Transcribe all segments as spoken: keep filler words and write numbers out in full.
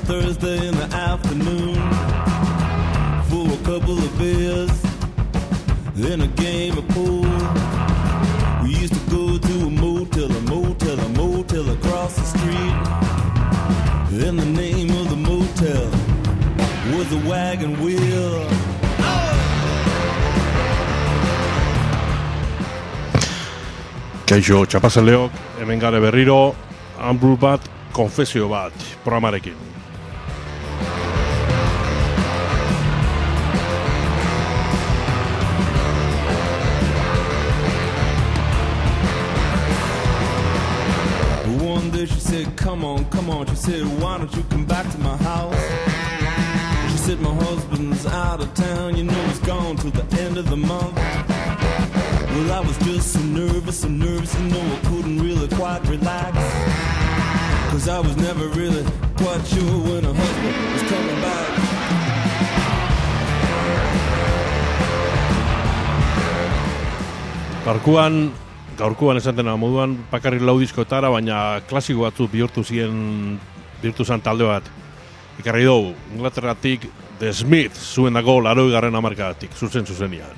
Thursday in the afternoon for a couple of beers and a game of pool. We used to go to a motel, a motel, a motel across the street. And the name of the motel was a Wagon Wheel. Kaixo, txapazaleok, hemen gare berriro, Unbrew bat, konfesio bat, programarekin. One day she said, come on, come on. She said, why don't you come back to my house? She said, my husband's out of town. You know he's gone till the end of the month. Well, I was just so nervous, so nervous, you know I couldn't really quite relax. Cause I was never really quite sure when her husband was coming back. Gaurkoan, gaurkoan esaten moduan, bakarrik lau diskotara, baina klasiko batzu bihurtu ziren, bihurtu zen talde bat. Ikarri dugu, Inglaterratik, The Smith, zuen dago laroi garren hamarkadatik, zuzen zuzenian.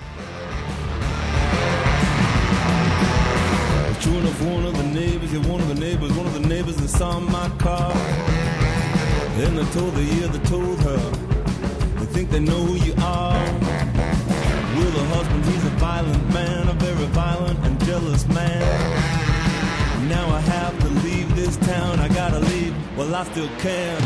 One of one of the neighbors, yeah, one of the neighbors, one of the neighbors that saw my car. And I told the yeah, they told her, they think they know who you are. Well, the husband, he's a violent man, a very violent and jealous man. Now I have to leave this town, I gotta leave, well, I still can.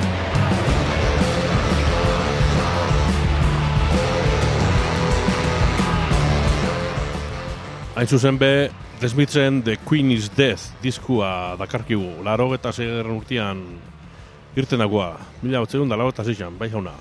Hain zuzen be, The Smithen The Queen is Dead diskua dakarkigu, laro eta zeigarren urtean irten dagoa, mila batzeun da laro eta zeizan, bai jauna.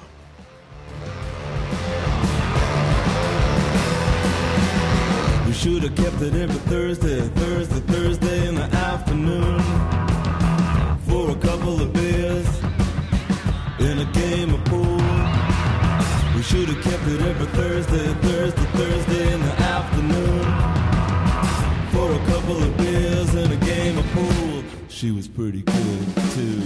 We should have kept it every Thursday, Thursday, Thursday in the afternoon for a couple of beers and a game of pool. We should have kept it every Thursday, Thursday, Thursday in the afternoon for a couple of beers and a game of pool. She was pretty good too.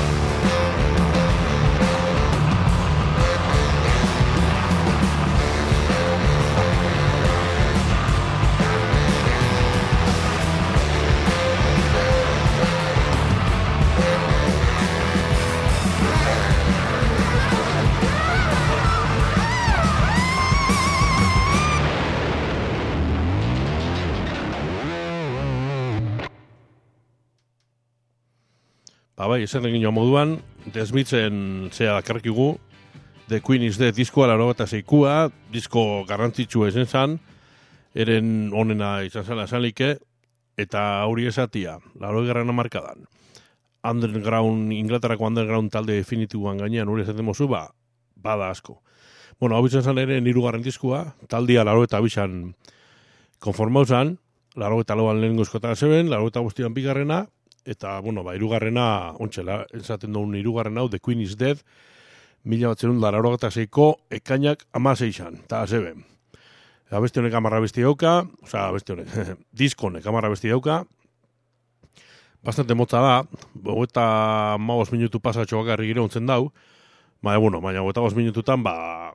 Ba bai, esan egin joan moduan, The Smithen zea dakarkigu, The Queen is Dead diskoa laro eta zeikua, disko garrantzitsua ezen zan, eren onena izan zela esanlike, eta hori esatia, laro egarren amarkadan. Underground, Inglaterrako underground talde definitiboan gainean hori esaten mozu, ba, bada asko. Bueno, hau izan zan ere hirugarren diskoa, taldia laro eta bisan konformau zan, laro eta lauan lehen gozkotara zeben, laro eta bostian bigarrena, eta, bueno, ba, irugarrena, ontxela, enzaten duen irugarren hau, The Queen is Dead, mila batzerun lararo eta zeiko, ekainak amaseixan, eta zeben. Abesti honek amarra besti dauka, oza, abesti honek, disko honek amarra besti dauka, bastante motza da, eta magoz minutu pasatxo bakarri gire ontzen dau, ba, bueno, baina eta magoz minututan, ba,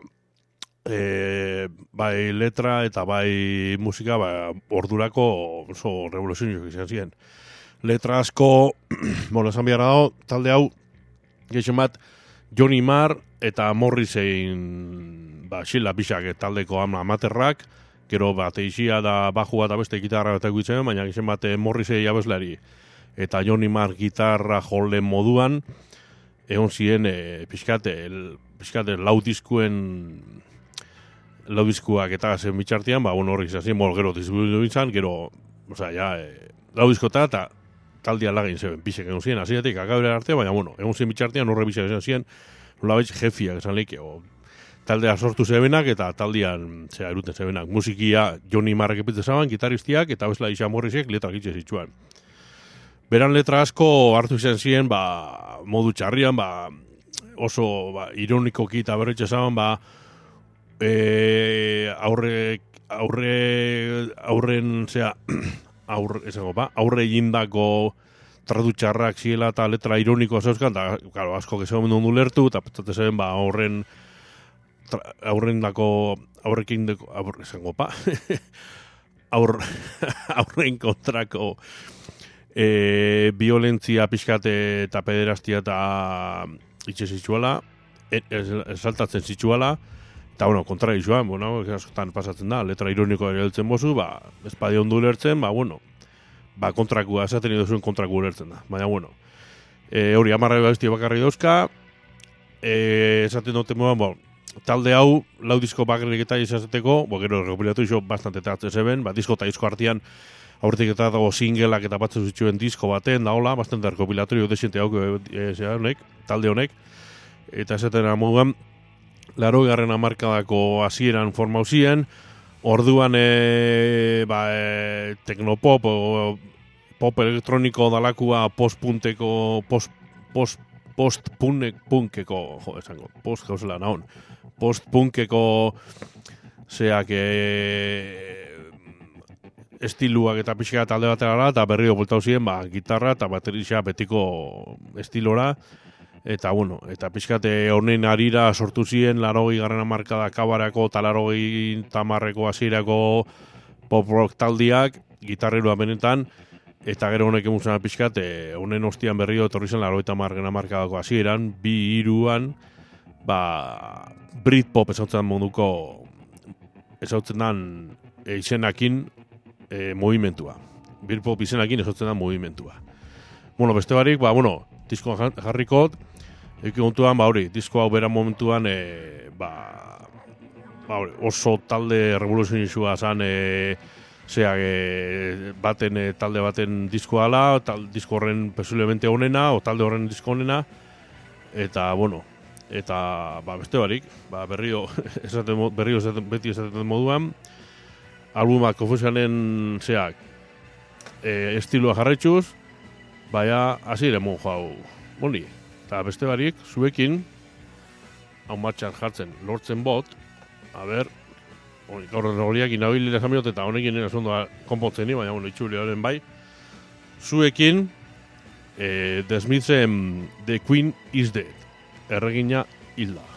e, bai letra eta bai musika, ba, ordurako oso revoluzionio izan ziren. Letra asko, bueno, esan behar dago, talde hau, geixen bat, Johnny Marr eta Morrisein, ba, xila bixak taldeko amaterrak, gero bat eixia da bajua eta beste gitarra bat eguitzen, baina geixen bat Morrisei abeslari eta Johnny Marr gitarra jole moduan, egon ziren e, pixkate, el, pixkate laudiskuen, laudiskuak eta zen bitxartian, ba, bueno, horrik izan ziren, bueno, gero distribuitu izan, gero, oza, ja, e, laudiskota eta taldia lagin zeben, pixek egon ziren, aziatik, akabera arte, baina, bueno, egon ziren bitxartian, horre bitxak izan ziren, nola betx jefiak esan leike, o, taldea sortu zebenak eta taldian, zera, eruten zebenak, musikia Johnny Marrek epitzen zaban, gitaristiak, eta bezala Isa Morrisek letrak itxe zituen. Beran letra asko hartu izan ziren, ba, modu txarrian, ba, oso ba, ironikoki eta berretxe zaban, ba, e, aurre, aurre, aurren, zera, aurre, esango, ba, aurre egindako tradutxarrak ziela eta letra ironikoa zeuzkan, eta, claro, asko gezegoen ondu lertu, eta pentsate zen, ba, horren, aurren dako, aurrekin deko, aurre, esango, pa, aur, aurren kontrako e, violentzia pixkate eta pederastia eta itxe zitzuela, esaltatzen zitzuela, eta, bueno, kontra izuan, bueno, askotan pasatzen da, letra ironikoa erabiltzen bozu, ba, espadi ondu lertzen, ba, bueno, ba, kontrakua, esaten iduzuen kontrakua lertzen da, baina, bueno, e, hori, amarra bestia bakarri dauzka, e, esaten dute moan, bo, talde hau, lau disko bakarrik eta izazateko, bo, gero, rekopilatu iso bastante teatzen zeben, ba, disko eta disko artian, aurretik eta dago singelak eta batzen zituen disko baten, da hola, bastante rekopilatorio desiente hau, e, honek, talde honek, eta esaten moduan, laro garren amarkadako hasieran forma hausien, orduan e, ba, e, teknopop o pop elektroniko dalakua post-punteko, post, post, post-punkeko, jo, esango, post gauzela nahon, post-punkeko zeak e, estiluak eta pixka talde batera eta berriro bultau ziren, ba, gitarra eta baterisa betiko estilora, eta, bueno, eta pixkate honen arira sortu ziren larogei garren amarkada kabarako eta larogei tamarreko hasierako pop rock taldiak, gitarreroa benetan, eta gero honek emuzena pixkate honen ostian berrio etorri zen larogei tamarren amarkadako hasieran, bi hiruan, ba, Britpop esautzen munduko esautzen dan e, izenakin e, movimentua. Britpop izenakin esautzen dan movimentua. Bueno, beste barik, ba, bueno, diskoan jarrikot, eki kontuan, ba, hori, disko hau bera momentuan, e, ba, ba, hori, oso talde revoluzionizua zan, e, zeak, e, baten, e, talde baten diskoa ala, tal, disko horren posiblemente honena, o talde horren disko honena, eta, bueno, eta, ba, beste barik, ba, berrio, esaten, berrio esaten, beti esaten moduan, albumak Confusionen, zeak, e, estiloa jarretxuz, baina, hasi ere mon jau, boni. Eta beste barik, zuekin, hau martxan jartzen, lortzen bot, a ber, gaur horiak inabilera zamiot, eta honekin nena zondoa konpontzen ni, baina, bueno, itxuli horren bai, zuekin, eh, The Smithsen The Queen is Dead, erregina hilda.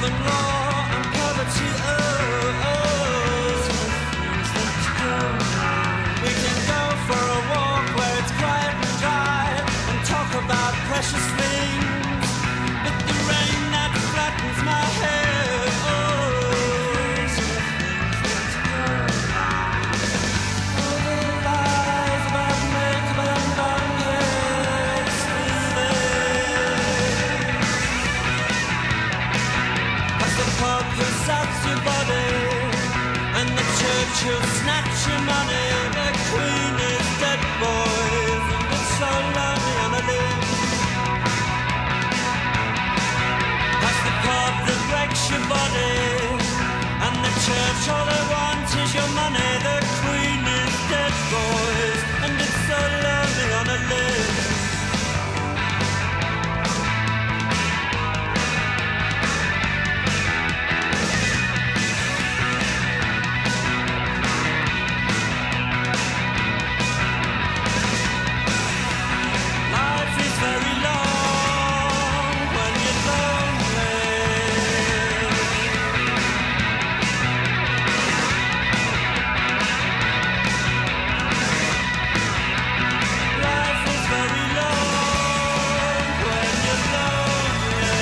than law and poverty. Oh, oh. We can go for a walk where it's quiet and dry and talk about precious things. But the rain that flattens my hair. Oh, all the lies about makeup and bangers. As the pub who saps your body and the church who'll snatch your money. The queen is dead, boys, and it's so lonely on a limb. As the pub that wrecks your body and the church, all they want is your money. The queen is dead, boys, and it's so lonely on a limb. Life is very long when you're lonely. Life is very long when you're lonely.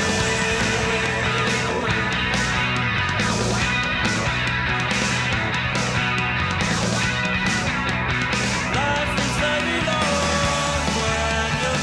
Life is very long when you're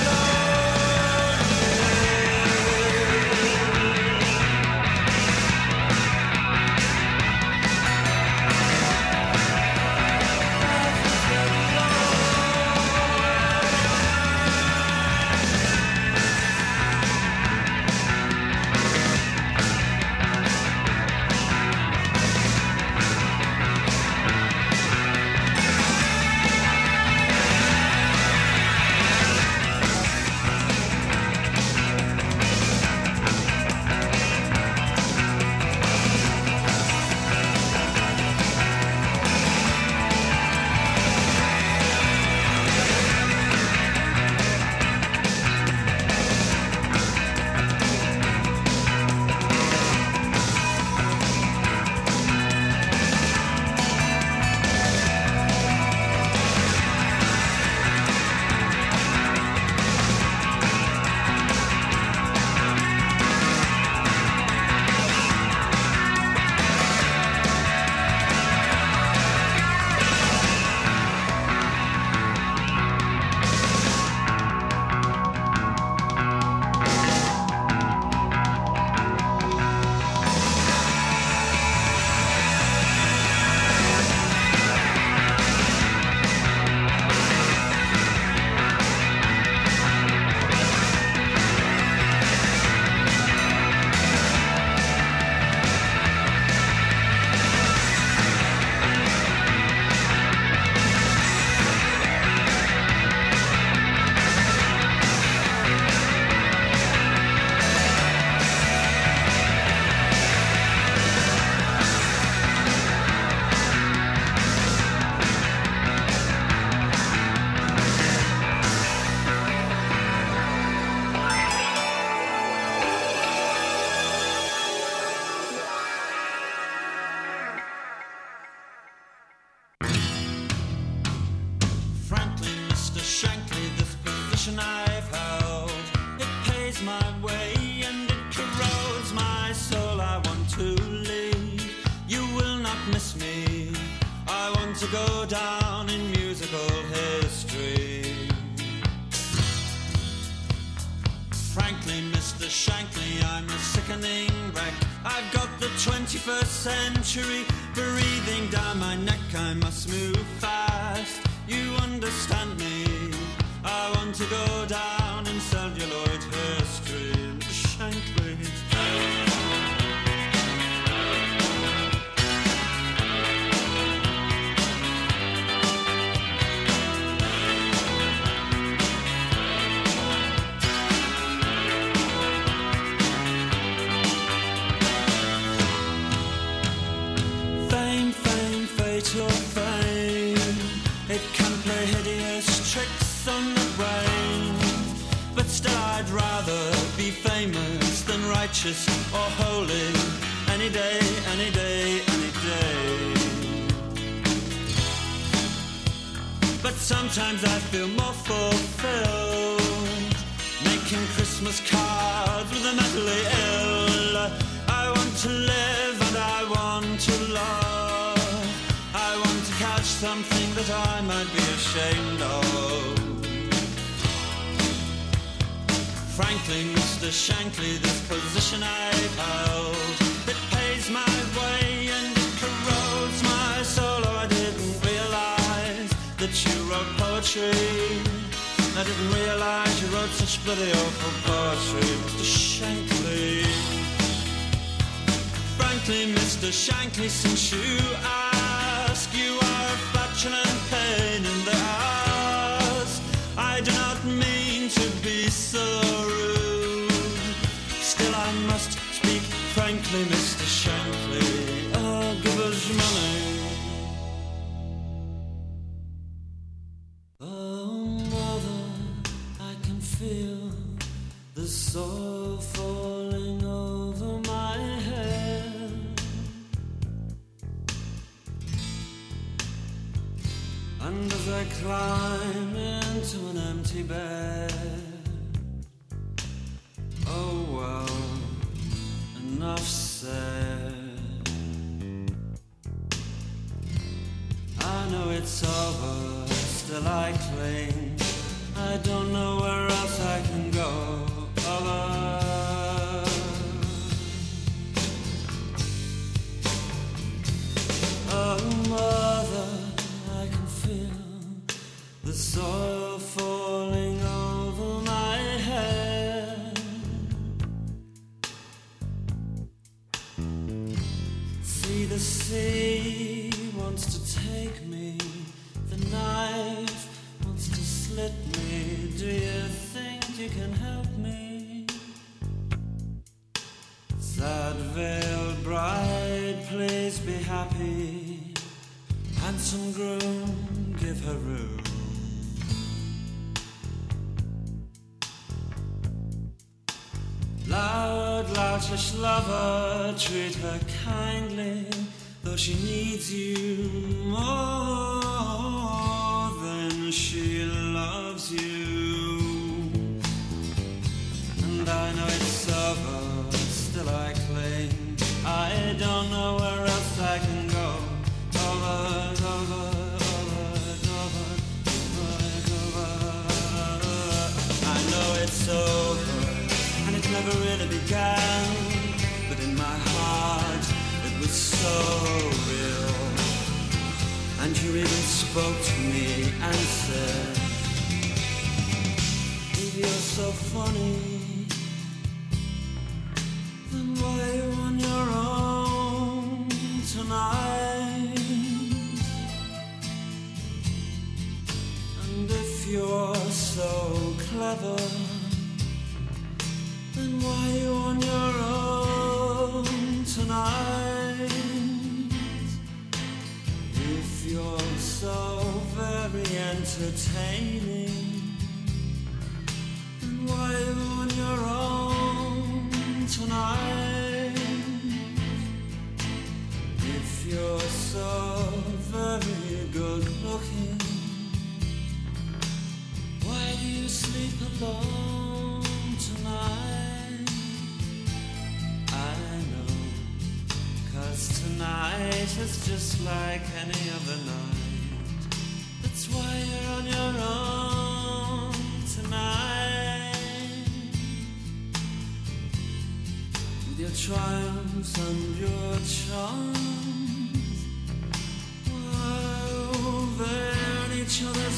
Frankly, Mister Shankly, this position I've held, it pays my way and it corrodes my soul. I want to leave, you will not miss me. I want to go down in musical history. Frankly, Mister Shankly, I'm a sickening wreck. I've got the twenty-first century breathing down my neck. I must move fast, you understand me. I want to go down in celluloid history. Shankly. Fame, fame, fatal fame. It can play hideous tricks on the brain, but still I'd rather be famous than and righteous or holy, any day, any day, any day. But sometimes I feel more fulfilled making Christmas cards with the mentally ill. I want to live and I want to love. I want to catch something that I might be ashamed of. Frankly, Mister Shankly, this position I've held, it pays my way and it corrodes my soul. Oh, I didn't realize that you wrote poetry. I didn't realize you wrote such bloody awful poetry, Mister Shankly. Frankly, Mister Shankly, since you ask, you are a flatulent pain in the ass. I do not mean to be so rude. Still I must speak frankly, Mister Shankly. Oh, give us money. Oh, mother, I can feel the soul falling over my head. And as I climb into an empty bed, oh well, enough said. I know it's over, still I cling. I don't know where else I can go. Over. Oh, mother, I can feel the soil falling over my head. See, the sea wants to take me, the knife wants to slit me. Do you think you can help me? Sad veiled bride, please be happy. Handsome groom, give her room. Loud, loutish lover, treat her kindly, though she needs you more than she loves you. And I know it's over, still I cling. I don't know where else I can go. Over, over, over, over, over, over. I know it's over, and it never really began, but in my heart it was so real. And you even spoke to me and said, if you're so funny, then why are you on your own tonight? And if you're so clever, then why are you on your own tonight? If you're so very entertaining, then why are you on your own tonight? If you're so very good looking, why do you sleep alone tonight? I know, 'cause tonight is just like any other night. That's why you're on your own tonight. With your triumphs and your charms, over in each other's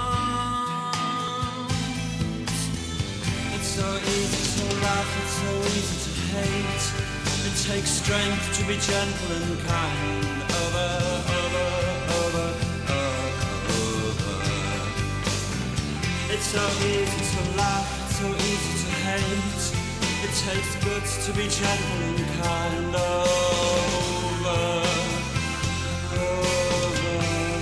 arms. It's so easy to laugh, it's so easy to hate. It takes strength to be gentle and kind. Over, over, over, over. It's so easy to laugh, it's so easy to hate. It takes guts to be gentle and kind. Over, over.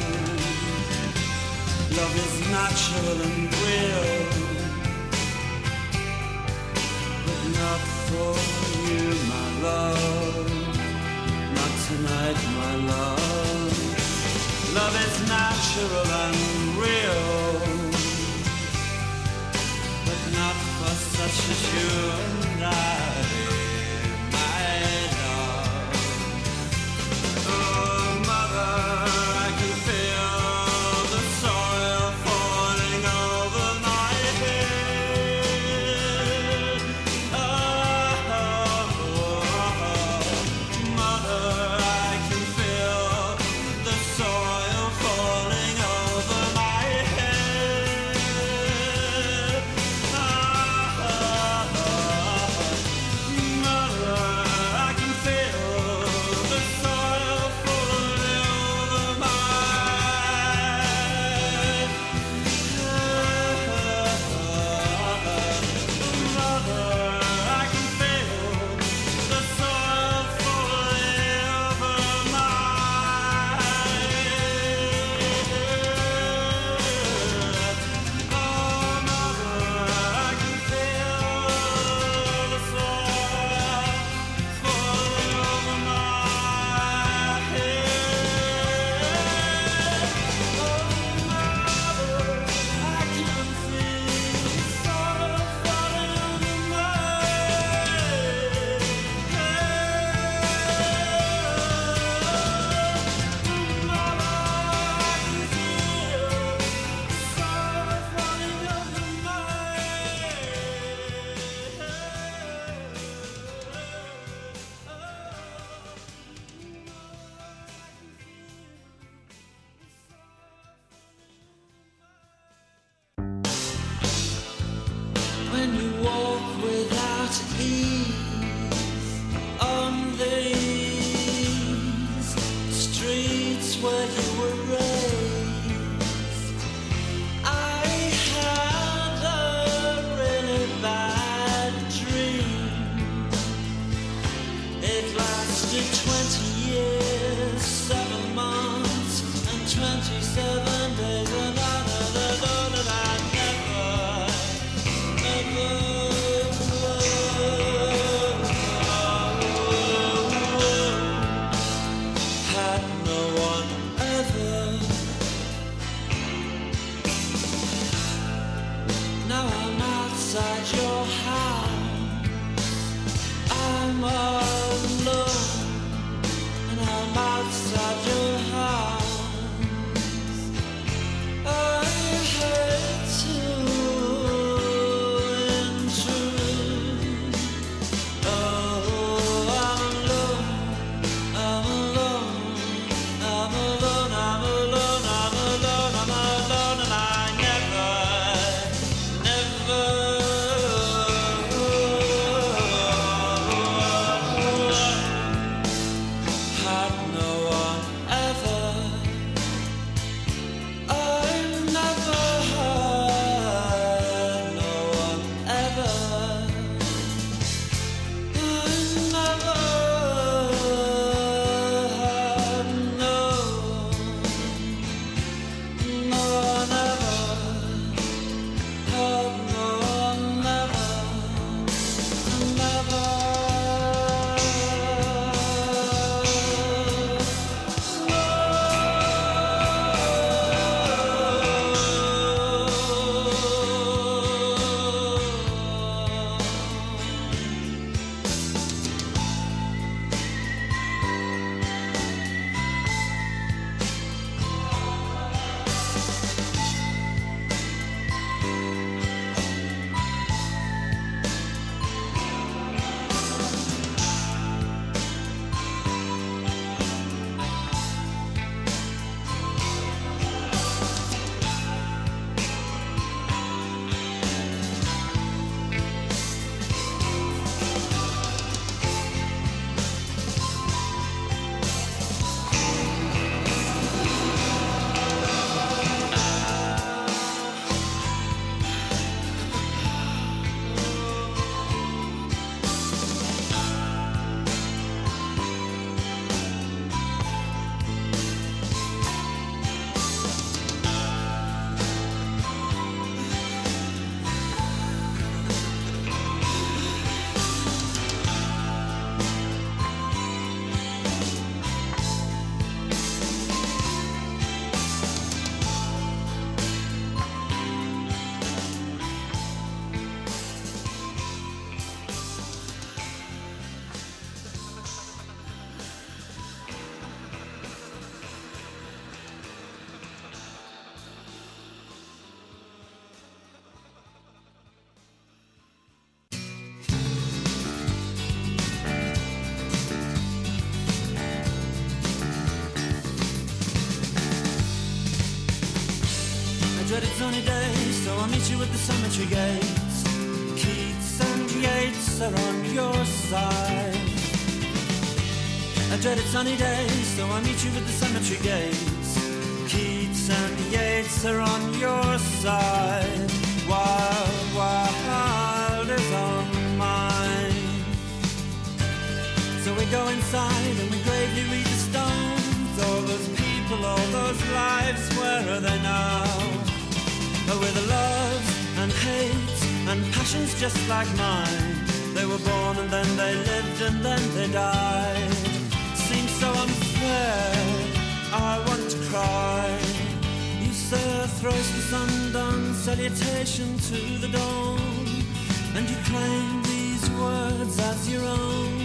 Love is natural and real, but not for you, my love. Not tonight, my love. Love is natural and real, but not for such as you and I, my love. Oh, mother, I can feel the soil falling over my head. Oh, mother, I can feel the soil falling over my head. Oh, mother, I can feel the soil falling over my head. Mother, I can feel the soil falling over my head. Oh, mother, I can feel the soil falling over my head. Oh, mother, I can feel the soil falling over my head. Mother, I can feel the soil falling over my When you walk without ease on these streets where you were raised, I had a really bad dream. It lasted twenty years, seven months, and twenty-seven days, and I, and I never, had no one ever. Now I'm outside your house. I'm alone, and I'm outside your house. I hate to intrude. Oh, I'm alone, I'm alone, I'm alone, I'm alone, I'm alone, I'm alone, and I never, never sunny day, so I'll meet you at the cemetery gates. Keats and Yeats are on your side. A dreaded sunny day, so I'll meet you at the cemetery gates. Keats and Yeats are on your side. Wild, wild is on mine. So we go inside and we gravely read the stones. All those people, all those lives, where are they now? Oh, with the loves and hates and passions just like mine. They were born and then they lived and then they died. Seems so unfair, I want to cry. You say a thrice undone salutation to the dawn, and you claim these words as your own.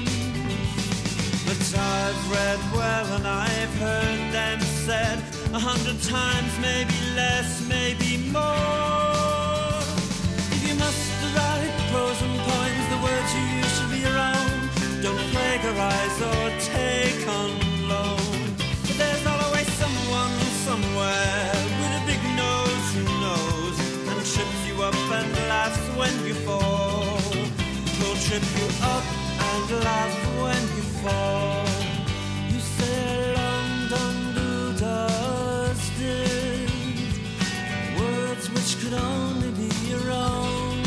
But I've read well and I've heard them said a hundred times, maybe less, maybe more. If you must write prose and poems, the words you use should be your own. Don't plagiarize or take on loan. But there's always someone somewhere with a big nose who knows and trips you up and laughs when you fall. He'll trip you up and laugh when you fall. You say London do dusted words which could only be your own,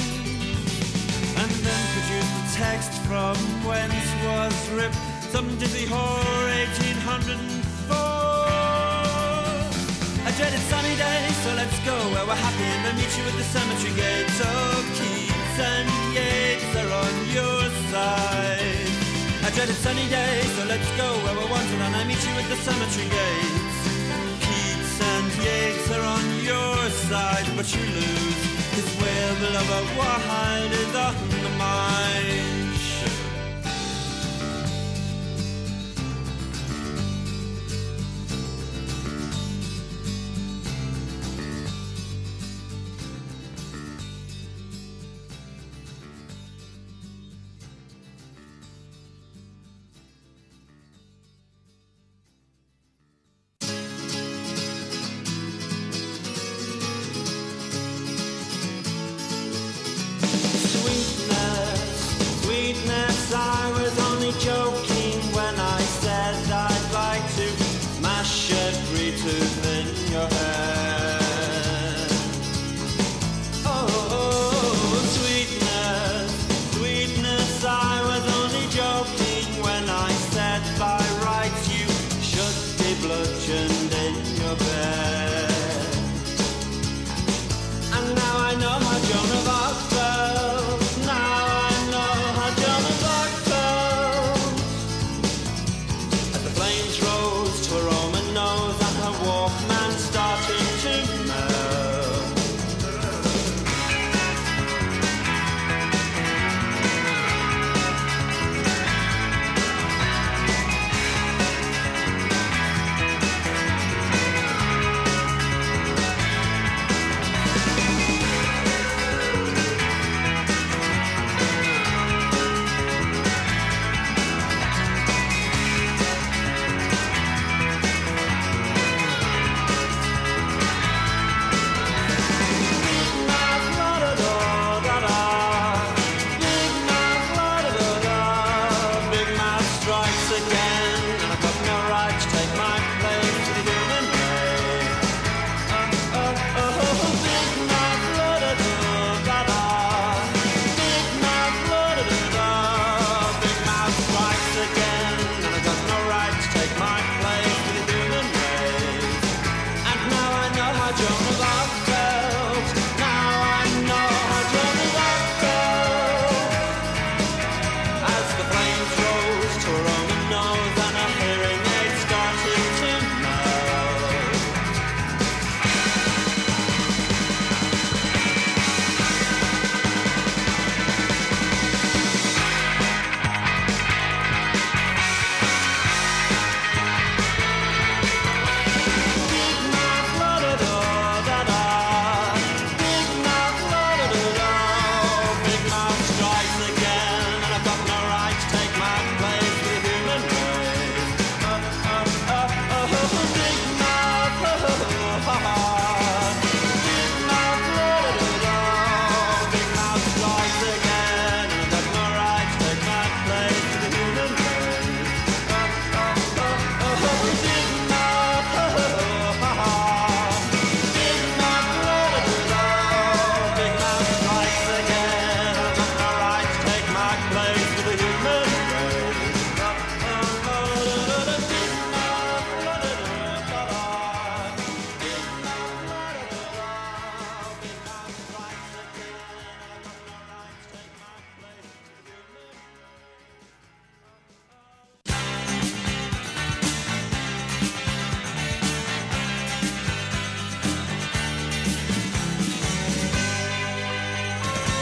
and then produce the text from whence was ripped some dizzy whore eighteen oh four. A dreaded sunny day, so let's go where we're happy and we'll meet you at the cemetery gates. Oh, Keats and Yeats are on your side. A dreaded sunny day, so let's go where we're wanted and I meet you at the cemetery gates. Keats and Yeats are on your side, but you lose, 'cause where the lover wide is on the mind. Sweetness, we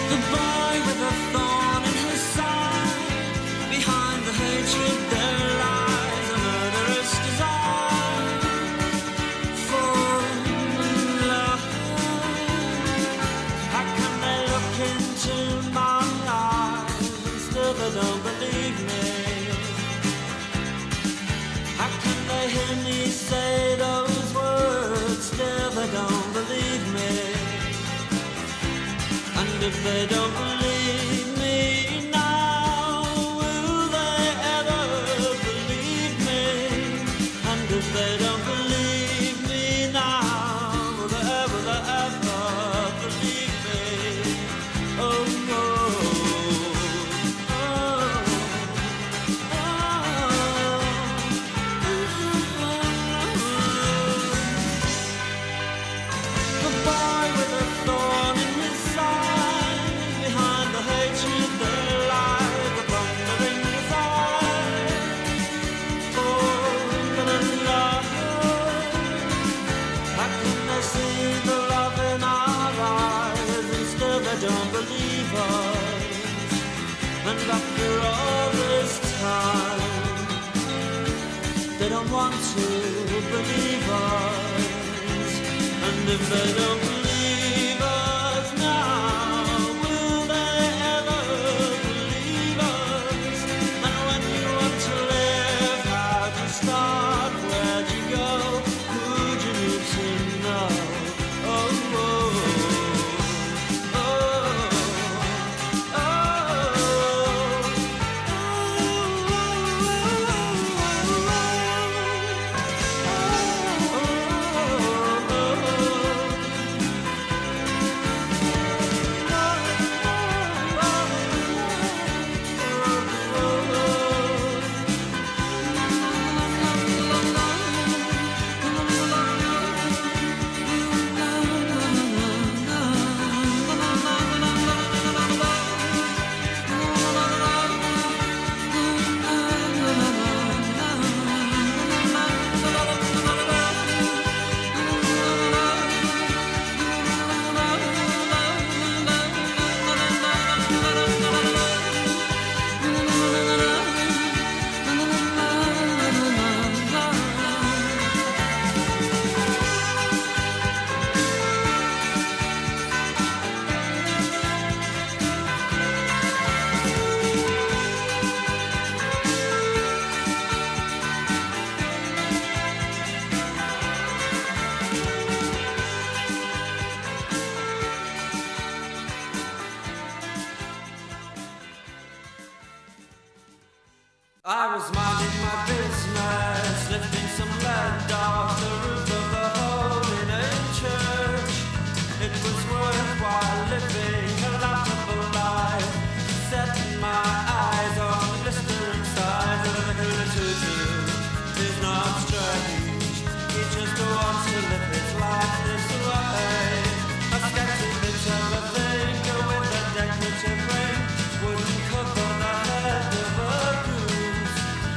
The boy with a thorn in his side, behind the hatred there lies a murderous desire for love. How can they look into my eyes and still they don't believe me? How can they hear me say those words, still they don't believe me? And if they don't believe me now, will they ever believe me? And if they don't believe me now, will they ever, will they ever believe me? Oh no. Don't believe us, and after all this time, they don't want to believe us. And if they don't believe us now, will they ever believe us? And when you want to live, how'd you start? Where'd you go? Who'd you need to know? Oh, oh. I was minding my business, lifting some lead off the roof of the Holy Church. It was worthwhile living a laughable life, setting my eyes on the blistering sides of the hula tutu. It's not strange, he just wants to live his life this way. A sketchy bit of a thing with a decorative ring wouldn't cover the head of a goose.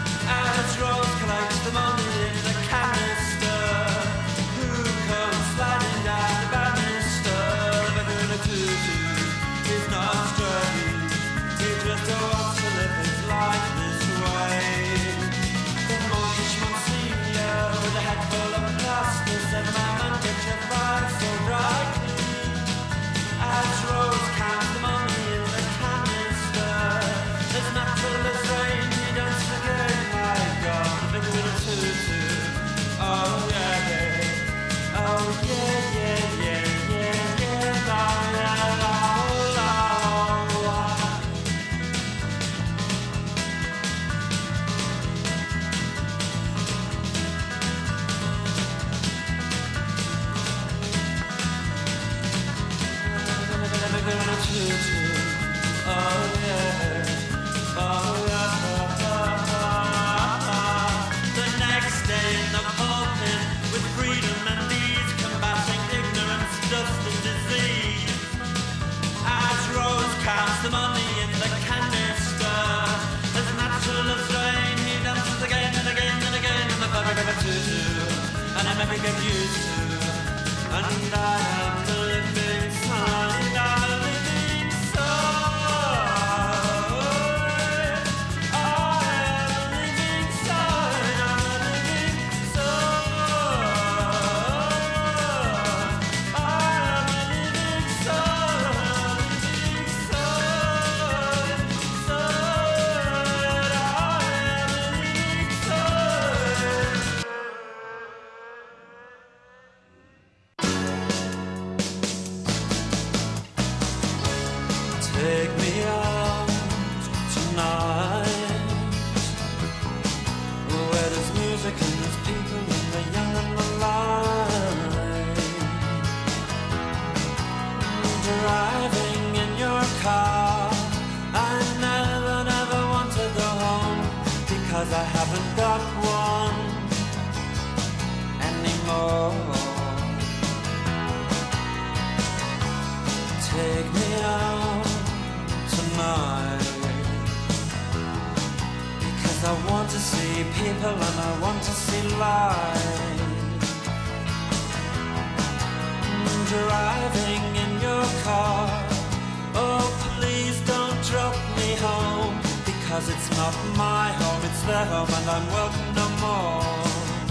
As Rose collects the money in the canister, who comes sliding down the banister? The hula tutu is not strange, he just wants to live his life this way. The monkish Monsignor with a head full of plaster said, "My man, get your fire so brightly." As Rose counts the money in the canister, as natural as rain, he dances again. My God, the big little tutu. Oh yeah, yeah. Oh yeah, yeah, yeah, yeah, yeah. La la la la la. The big little tutu. Oh yeah. Oh yeah. The next day in the pulpit, with freedom and needs, combating ignorance, dust and disease. As Rose counts the money in the canister, as natural as rain, he dances again and again and again in the bubble of a tutu, and I maybe get used to. And I am the living sign, I'm a living sign. Take me out tonight, where there's music and there's people and the young and the light. Driving in your car, I never, never want to go home, because I haven't got one anymore. Take me out tonight, because I want to see people and I want to see light. Driving in your car, oh please don't drop me home, because it's not my home, it's their home and I'm welcome no more.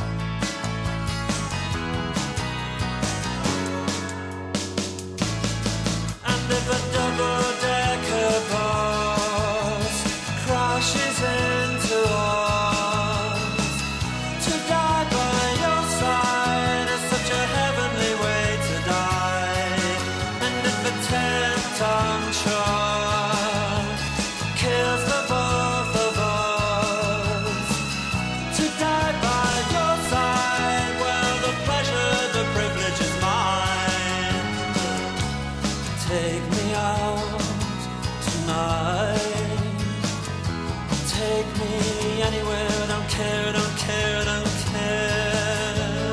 And if a double-decker bus crashes into us, to die by your side is such a heavenly way to die. And if a ten-ton truck kills the both of us, to die by your side, well, the pleasure, the privilege is mine. Take me out tonight, take me anywhere, don't care, don't care, don't care.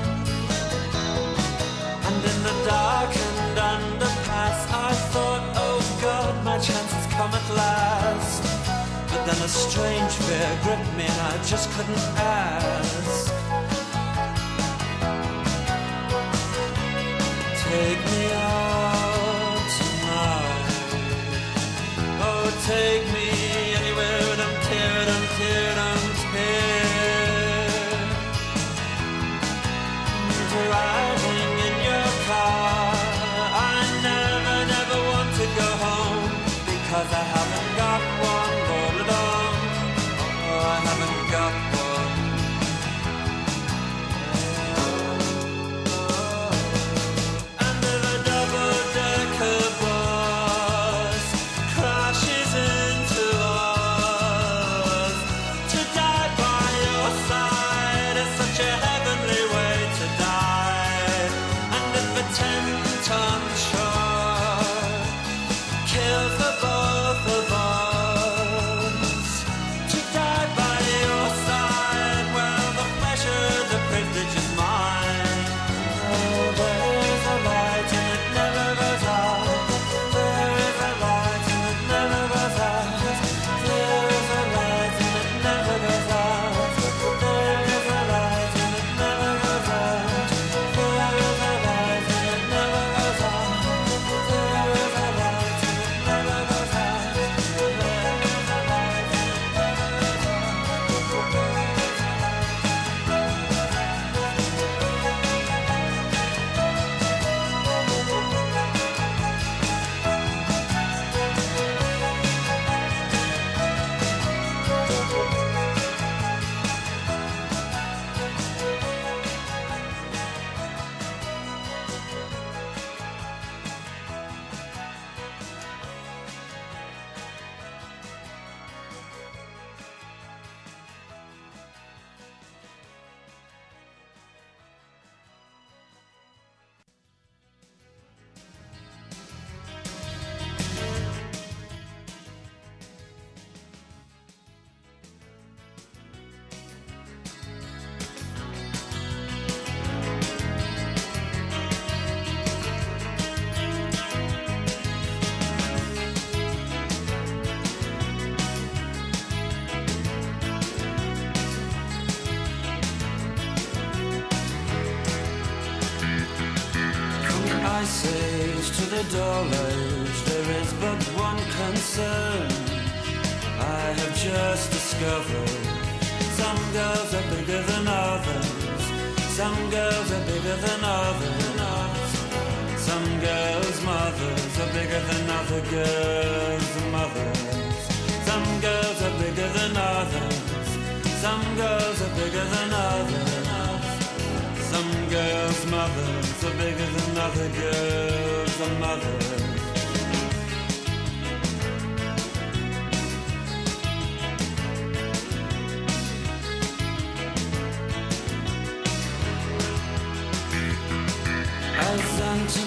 And in the darkened underpass, I thought, oh God, my chance has come at last. But then a strange fear gripped me and I just couldn't ask. Take me out tonight, oh take me anywhere, don't care, don't care, don't care. Driving in your car, I never, never want to go home, because I haven't got one all along. Oh, I haven't got one. And if a double-decker bus crashes into us, to die by your side is such a heavenly way to die. And if a ten-ton truck kills the both of us, to die by your side, well, the pleasure, the privilege is mine. Oh, there is a light and it never goes out. There is a light and it never goes out. There is a light and it never goes out. There is a light and it never goes out. There is a light and it never goes out. There is a light and it never goes out. There is a light and it never goes out. Ice Age to the Dull Age, there is but one concern I have just discovered. Some girls are bigger than others, some girls are bigger than others. Some girls' mothers are bigger than other girls' mothers. Some girls are bigger than others, some girls are bigger than others. Some girls' mothers are bigger than other girls' mothers.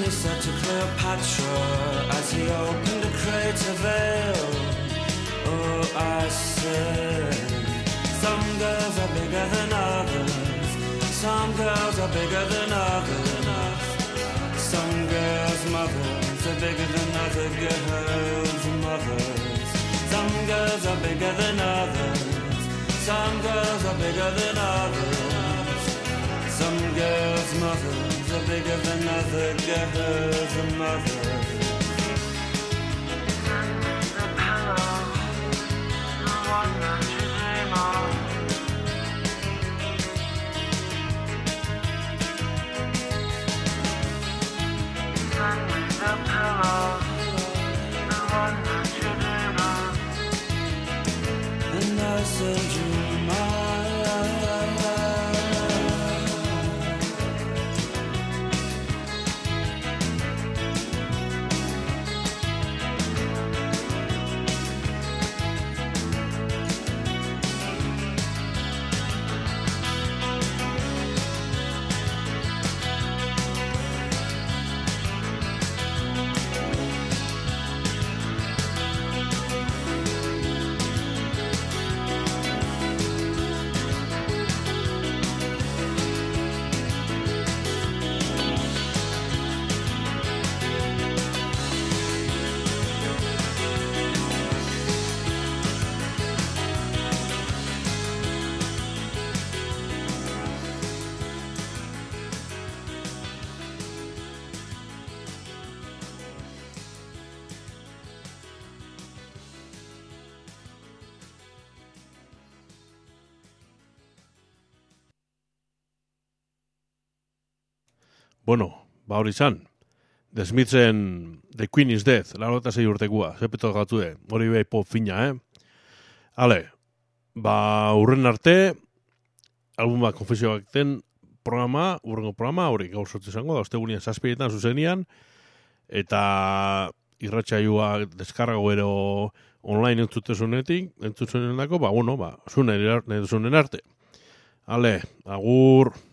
he said to Cleopatra as he opened a crater veil. Oh, I said, some girls are bigger than others. Some girls are bigger than others. Some girls' mothers are bigger than other girls' mothers. Some girls are bigger than others. Some girls are bigger than others. Some girls' mothers are bigger than other girls' mothers. The pillow, the one that you dream of. Send me the pillow, the one that you dream of. And I send you Bueno, ba hori izan. The Smithsen The Queen is Dead, laro eta zei urtekua, zepeto gatude, hori behi pop fina, eh? Ale, ba urren arte, albuma konfesioak den programa, urrengo programa, hori gaur sortu izango, da ostegunien zazpietan zuzenian, eta irratsaioa deskargago ero online entzutezunetik, entzutezunen dako, ba, bueno, ba, zunen, zunen arte. Ale, agur...